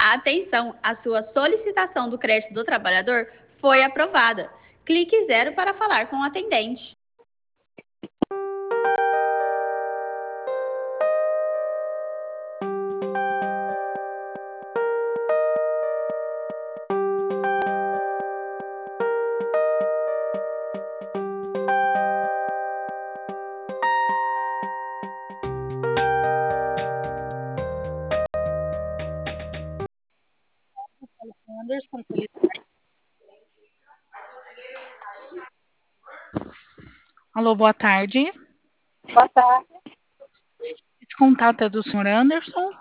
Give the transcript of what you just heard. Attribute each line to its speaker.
Speaker 1: Atenção, a sua solicitação do crédito do trabalhador foi aprovada. Clique 0 para falar com o atendente.
Speaker 2: Anderson, alô, boa tarde.
Speaker 3: Boa tarde.
Speaker 2: Esse contato é do senhor Anderson?